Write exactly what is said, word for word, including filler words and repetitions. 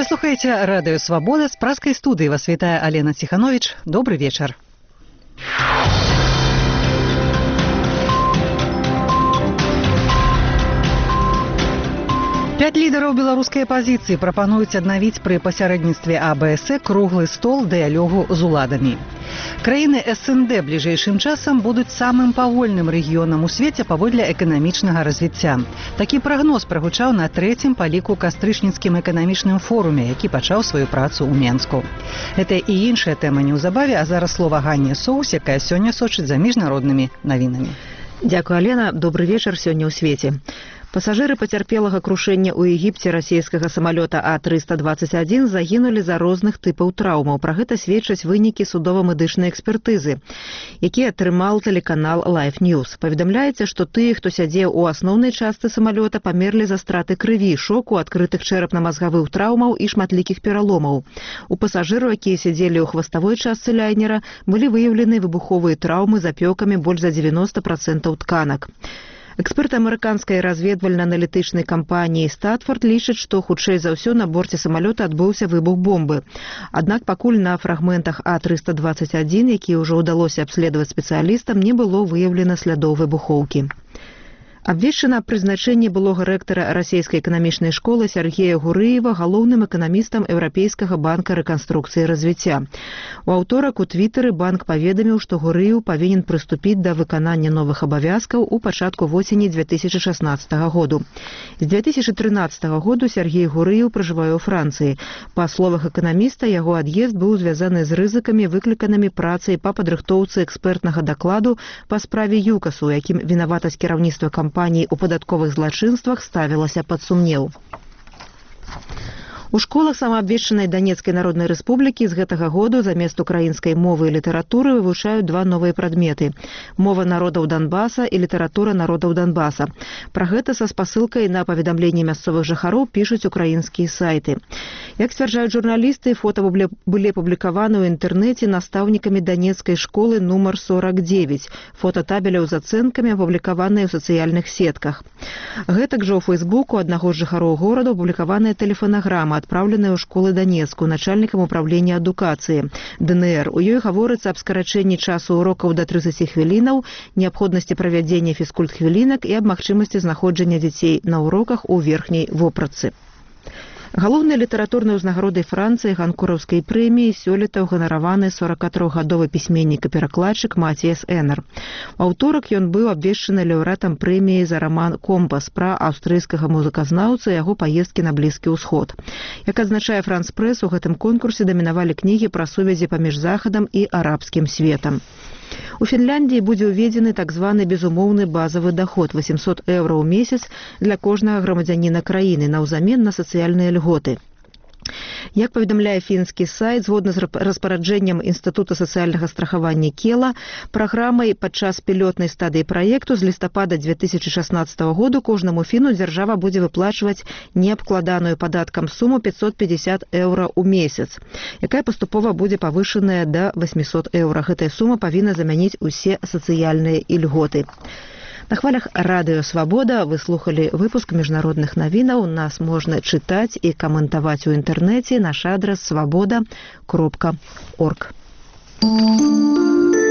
слухаеце радыё Свабода, з праскай студыі вас вітае Алена Ціхановіч. Добры вечар. Пяць лідараў беларускай апазіцыі прапануюць аднавіць пры пасярэдніцтве А Бэ Эс Э круглы стол дыялогу з уладамі. Краіны Эс Эн Дэ бліжэйшым часам будуць самым павольным рэгіёнам у свеце паводле эканамічнага развіцця. Такі прагноз прагучаў на трэцім па ліку кастрычніцкім эканамічным форуме, які пачаў сваю працу ў Менску. Гэта і іншая тэма неўзабаве, а зараз слова Ганне Соус, якая сёння сочыць за міжнароднымі навінамі. Дзякуй, Алена. Добры вечар сёння ў свеце. Пасажыры пацярпелага крушэння ў Егіпце расійскага самалёта А трыста дваццаць адзін загінулі за розных тыпаў траўмаў. Пра гэта сведчаць вынікі судова-медычнай экспертызы, які атрымаў тэлеканал Лайф Ньюс. Паведамляецца, што тыя, хто сядзеў у асноўнай частцы самалёта, памерлі за страты крыві, шоку, адкрытых чэрапна-мазгавых траўмаў і шматлікіх пераломаў. У пасажыраў, якія сядзелі ў хваставой частцы лайнера, былі выяўлены выбуховыя траўмы з апёкамі больш за дзевяноста працэнтаў тканак. Эксперты амерыканскай разведвальна-аналітычнай кампаніі «Статфорд» лічаць, што хутчэй за ўсё на борце самалёта адбыўся выбух бомбы. Аднак пакуль на фрагментах А трыста дваццаць адзін, якія ўжо ўдалося абследаваць спецыялістам, не было выяўлена слядоў выбухоўкі. Абвешчана прызначэнне былога рэктара расійскай эканамічнай школы Сергея Гурыева галоўным эканамістам Еўрапейскага банка рэканструкцыі і развіцця. У аўторак у твітары банк паведаміў, што Гурыеў павінен прыступіць да выканання новых абавязкаў у пачатку восені дзве тысячы шаснаццатага году. З дзве тысячы трынаццатага году Сергей Гурыеў пражывае ў Францыі. Па словах эканаміста, яго ад'езд быў звязаны з рызыкамі, выкліканымі працай па падрыхтоўцы экспертнага дакладу па справе ЮКАСу, у якім вінаватасць кіраўніцтва кампаніі у падатковых злачынствах ставілася пад сумнеў. У школах самаабвешчанай Данецкай Народнай Рэспублікі з гэтага году замест украінскай мовы і літаратуры вывучаюць два новыя прадметы – мова народаў Донбаса і літаратура народаў Донбаса. Пра гэта са спасылкай на паведамленні мясцовых жыхароў пішуць украінскія сайты. Як сцвярджаюць журналісты, фота былі апублікаваны ў інтэрнэце настаўнікамі Данецкай школы нумар сорок девять. Фота табеляў з ацэнкамі апублікаваныя ў сацыяльных сетках. Гэтак жа ў Фейсбуку аднаго з жыхароў горада апублікаваная тэлефанаграма, адпраўленая ў школы Данецку начальнікам управлення адукацыі Дэ Эн Эр. У ёй гаворыцца аб скарачэнні часу урокаў да трыццаці хвілінаў, неабходнасці правядзення фізкульт-хвілінак і аб магчымасці знаходжання дзяцей на уроках у верхняй вопратцы. Галоўнай літаратурнай узнагародай Францыі ганкураўскай прэміі сёлета ўганараваны соракатрохгадовы пісьменнік і перакладчык Маціяс Энер. У аўторак ён быў абвешчаны лаўрэатам прэміі за раман «Компас» пра аўстрыйскага музыказнаўца і яго паездкі на Блізкі ўсход. Як адзначае Франс Прэс, у гэтым конкурсе дамінавалі кнігі пра сувязі паміж захадам і арабскім светам. У Фінляндіі будзе ўведзены так званы безумоўны базавы даход восемьсот еўра ў месяц для кожнага грамадзяніна краіны наўзамен на сацыяльныя льготы. Як паведамляе фінскі сайт, згодна з распараджэннем Інстытута сацыяльнага страхавання Кела, праграмай падчас пілётнай стадыі праекту з лістапада дзве тысячы шаснаццатага году кожнаму фіну дзяржава будзе выплачваць неабкладаную падаткам суму пятьсот пятьдесят еўра ў месяц, якая паступова будзе павышаная да восемьсот еўра. Гэтая сума павінна замяніць усе сацыяльныя ільготы. На хвалях радыё Свабода вы слухалі выпуск міжнародных навінаў. Нас можна чытаць і каментаваць у інтэрнэце. Наш адрас свабода кропка орг.